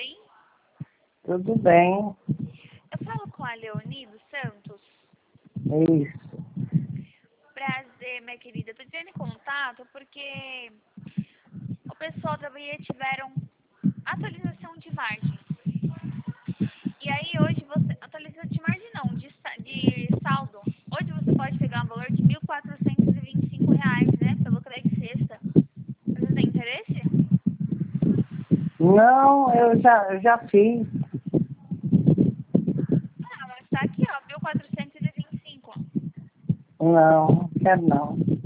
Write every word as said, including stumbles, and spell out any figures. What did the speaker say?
bem? Tudo bem. Eu falo com a Leoni dos Santos. Isso. Prazer, minha querida. Eu tô dizendo em contato porque o pessoal da Bahia tiveram atualização de margem. E aí hoje você... Atualização de margem não, de, sa- de saldo. Hoje você pode pegar um valor de mil quatrocentos e vinte e cinco reais, né? Pelo Craig Sexta. Você tem interesse? Não, eu já, eu já fiz. Ah, mas tá aqui, ó, mil quatrocentos e vinte e cinco. Não, quero não.